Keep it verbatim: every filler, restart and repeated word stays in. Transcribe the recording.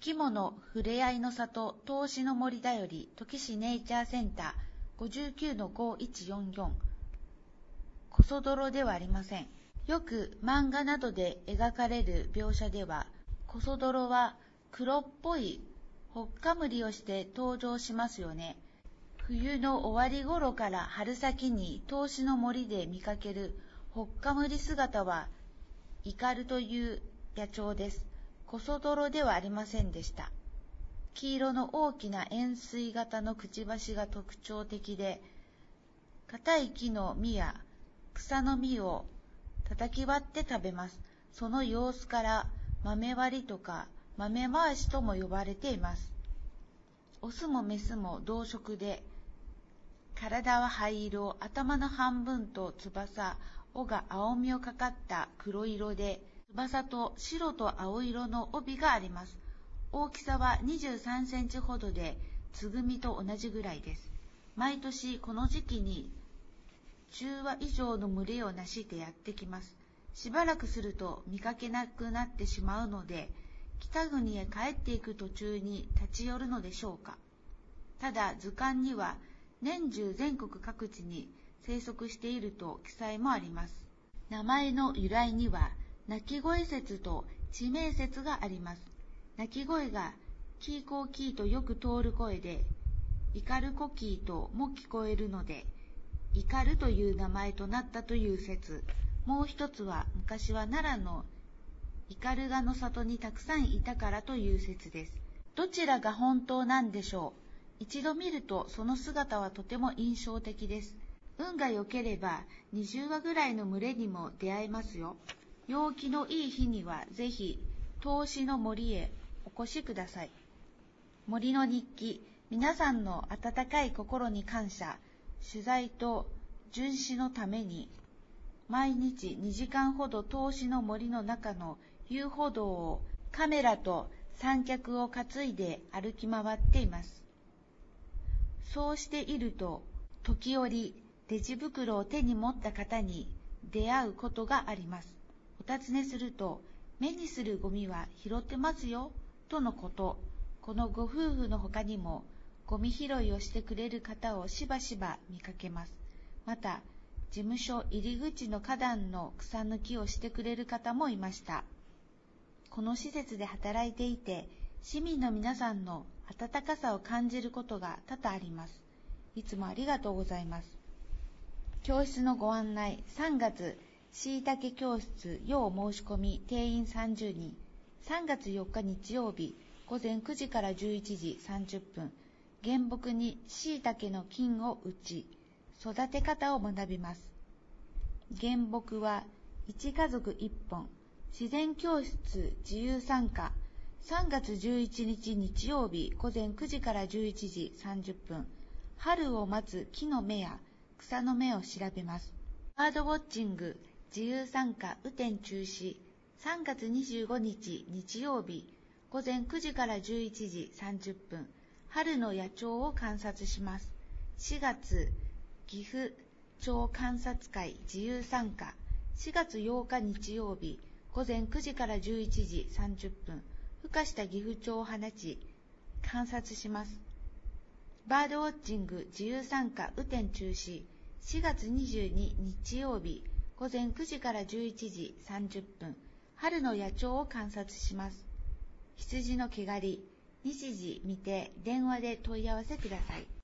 きものふれあいの里投資の森だより土岐市ネイチャーセンター ごじゅうきゅうのごいちよんよん こそ泥ではありません。よく漫画などで描かれる描写では、こそ泥は黒っぽいほっかむりをして登場しますよね。冬の終わり頃から春先に投資の森で見かけるほっかむり姿はイカルという野鳥です。こそ泥ではありませんでした。黄色の大きな円錐型のくちばしが特徴的で、硬い木の実や草の実を叩き割って食べます。その様子から豆割りとか豆回しとも呼ばれています。オスもメスも同色で、体は灰色、頭の半分と翼、尾が青みをかかった黒色で、翼と白と青色の帯があります。大きさはにじゅうさんセンチほどで、つぐみと同じぐらいです。毎年この時期にじゅっわ以上の群れをなしてやってきます。しばらくすると見かけなくなってしまうので、北国へ帰っていく途中に立ち寄るのでしょうか。ただ図鑑には年中全国各地に生息していると記載もあります。名前の由来には鳴き声説と地名説があります。鳴き声がキーコーキーとよく通る声で、イカルコキーとも聞こえるので、イカルという名前となったという説。もう一つは昔は奈良のイカルガの里にたくさんいたからという説です。どちらが本当なんでしょう。一度見るとその姿はとても印象的です。運が良ければにじゅっわぐらいの群れにも出会えますよ。陽気のいい日にはぜひ投資の森へお越しください。森の日記、皆さんの温かい心に感謝。取材と巡視のために毎日にじかんほど投資の森の中の遊歩道をカメラと三脚を担いで歩き回っています。そうしていると時折レジ袋を手に持った方に出会うことがあります。お尋ねすると、目にするゴミは拾ってますよとのこと。このご夫婦の他にもゴミ拾いをしてくれる方をしばしば見かけます。また、事務所入り口の花壇の草抜きをしてくれる方もいました。この施設で働いていて、市民の皆さんの温かさを感じることが多々あります。いつもありがとうございます。教室のご案内、さんがつ、しいたけ教室、要申し込み、定員さんじゅうにん。さんがつよっか日曜日、午前くじからじゅういちじさんじゅっぷん。原木にしいたけの菌を打ち、育て方を学びます。原木はいち家族いっぽん。自然教室自由参加。さんがつじゅういちにち日曜日午前くじからじゅういちじさんじゅっぷん。春を待つ木の芽や草の芽を調べます。バードウォッチング自由参加雨天中止。さんがつにじゅうごにち日曜日午前くじからじゅういちじさんじゅっぷん。春の野鳥を観察します。しがつ岐阜鳥観察会自由参加。しがつようか日曜日午前くじからじゅういちじさんじゅっぷん。孵化した岐阜鳥を放ち観察します。バードウォッチング自由参加雨天中止。しがつにじゅうに日曜日午前くじからじゅういちじさんじゅっぷん。春の野鳥を観察します。羊の毛刈り。日時未定、電話で問い合わせください。